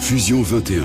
Fusion 21.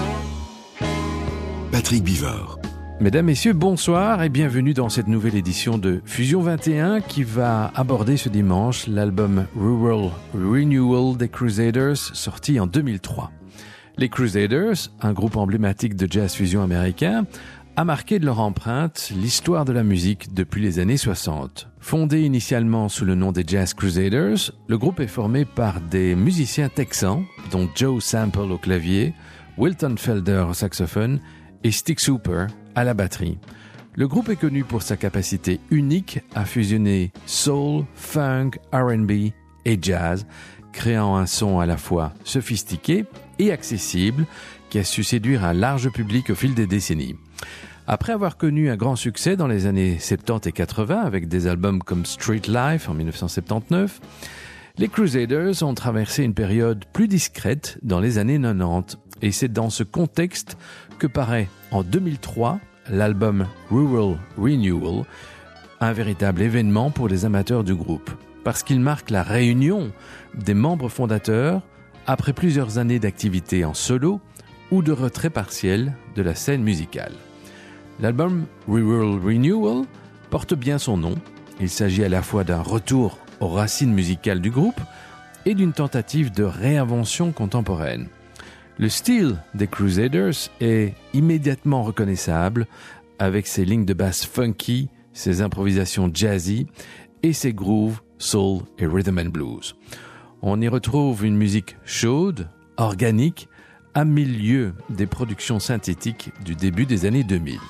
Patrick Bivard. Mesdames, Messieurs, bonsoir et bienvenue dans cette nouvelle édition de Fusion 21 qui va aborder ce dimanche l'album Rural Renewal des Crusaders, sorti en 2003. Les Crusaders, un groupe emblématique de jazz fusion américain, a marqué de leur empreinte l'histoire de la musique depuis les années 60. Fondé initialement sous le nom des Jazz Crusaders, le groupe est formé par des musiciens texans, dont Joe Sample au clavier, Wilton Felder au saxophone et Stick Super à la batterie. Le groupe est connu pour sa capacité unique à fusionner soul, funk, R&B et jazz, créant un son à la fois sophistiqué et accessible qui a su séduire un large public au fil des décennies. Après avoir connu un grand succès dans les années 70 et 80 avec des albums comme Street Life en 1979, les Crusaders ont traversé une période plus discrète dans les années 90 et c'est dans ce contexte que paraît en 2003 l'album Rural Renewal, un véritable événement pour les amateurs du groupe parce qu'il marque la réunion des membres fondateurs après plusieurs années d'activité en solo ou de retrait partiel de la scène musicale. L'album Rural Renewal porte bien son nom. Il s'agit à la fois d'un retour aux racines musicales du groupe et d'une tentative de réinvention contemporaine. Le style des Crusaders est immédiatement reconnaissable avec ses lignes de basse funky, ses improvisations jazzy et ses grooves soul et rhythm and blues. On y retrouve une musique chaude, organique, à milieu des productions synthétiques du début des années 2000.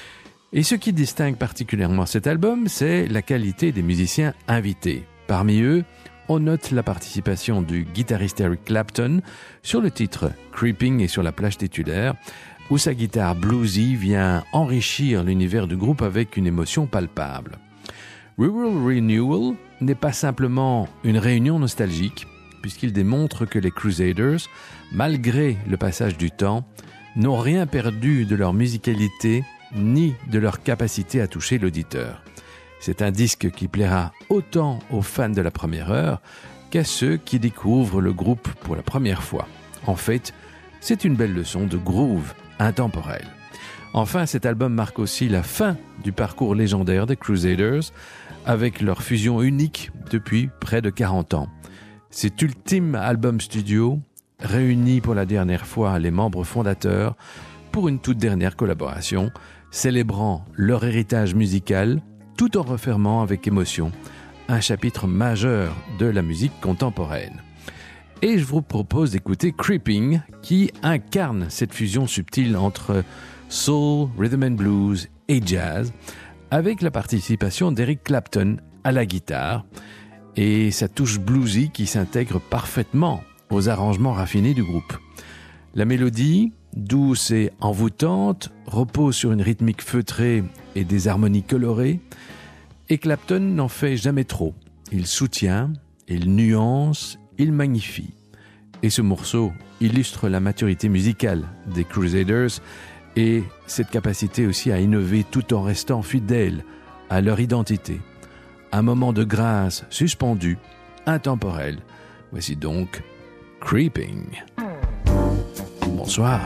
Et ce qui distingue particulièrement cet album, c'est la qualité des musiciens invités. Parmi eux, on note la participation du guitariste Eric Clapton sur le titre Creeping et sur la plage titulaire, où sa guitare bluesy vient enrichir l'univers du groupe avec une émotion palpable. Rural Renewal n'est pas simplement une réunion nostalgique, puisqu'il démontre que les Crusaders, malgré le passage du temps, n'ont rien perdu de leur musicalité ni de leur capacité à toucher l'auditeur. C'est un disque qui plaira autant aux fans de la première heure qu'à ceux qui découvrent le groupe pour la première fois. En fait, c'est une belle leçon de groove intemporel. Enfin, cet album marque aussi la fin du parcours légendaire des Crusaders avec leur fusion unique depuis près de 40 ans. Cet ultime album studio réunit pour la dernière fois les membres fondateurs pour une toute dernière collaboration, célébrant leur héritage musical tout en refermant avec émotion un chapitre majeur de la musique contemporaine. Et je vous propose d'écouter Creeping, qui incarne cette fusion subtile entre soul, rhythm and blues et jazz, avec la participation d'Eric Clapton à la guitare et sa touche bluesy qui s'intègre parfaitement aux arrangements raffinés du groupe. La mélodie, douce et envoûtante, repose sur une rythmique feutrée et des harmonies colorées, et Clapton n'en fait jamais trop. Il soutient, il nuance, il magnifie. Et ce morceau illustre la maturité musicale des Crusaders et cette capacité aussi à innover tout en restant fidèles à leur identité. Un moment de grâce suspendu, intemporel. Voici donc Creeping. Bonsoir.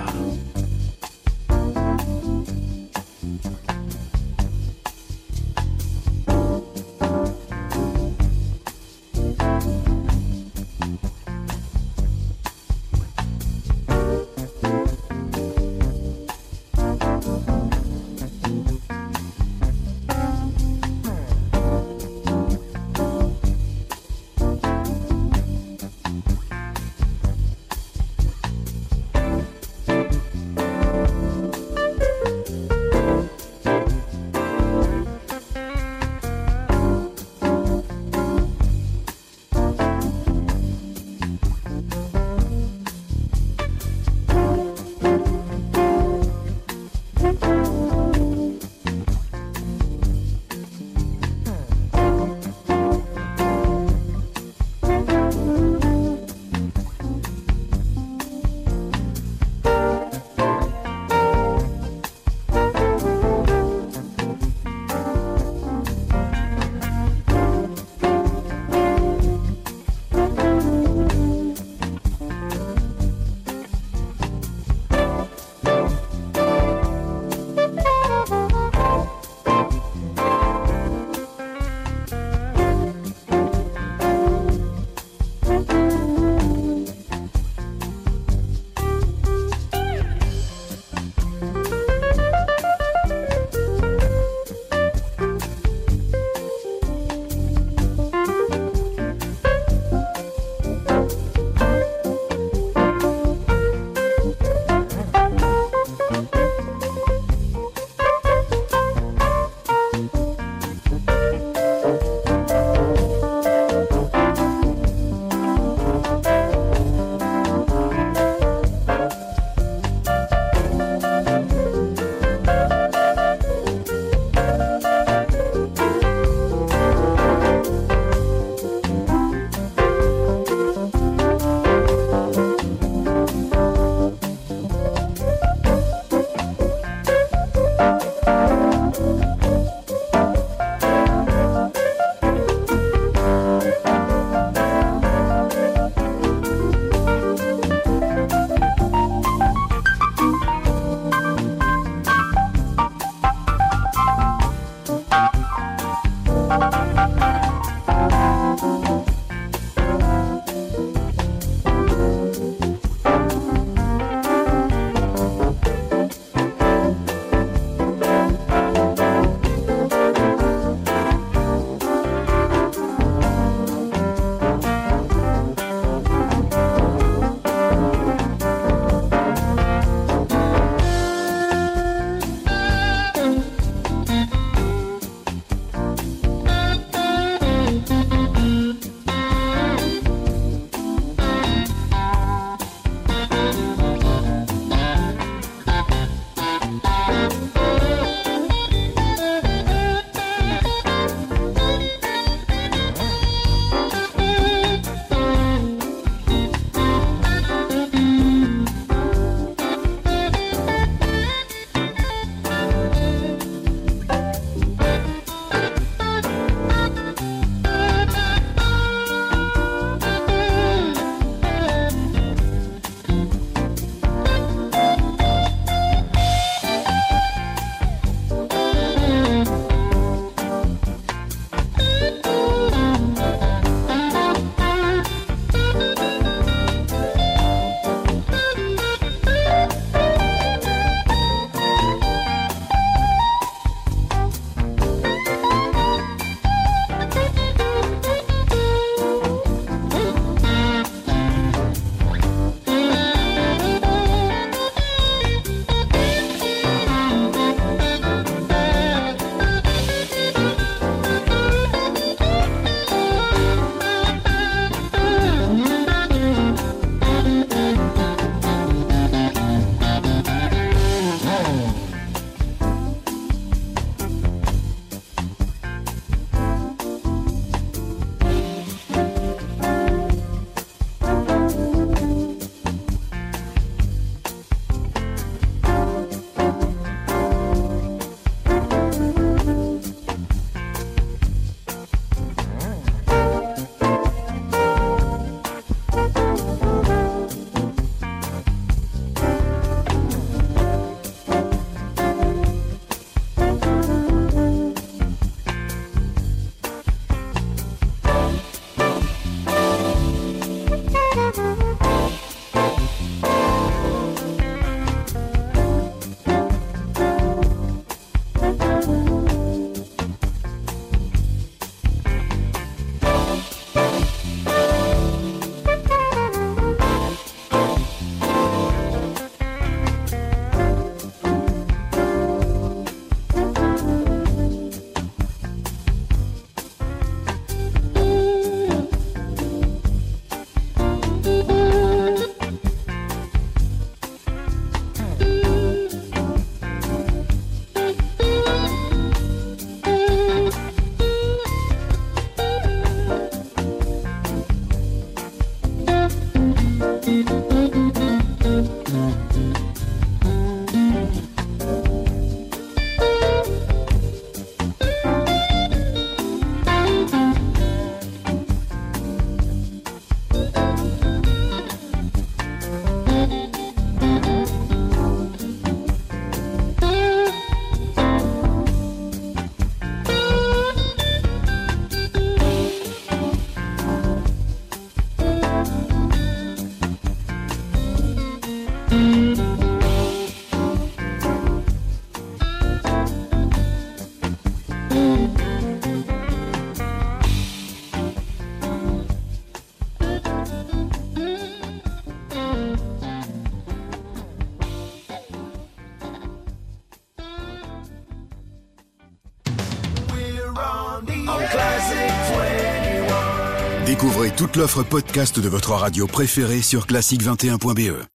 Découvrez toute l'offre podcast de votre radio préférée sur classique21.be.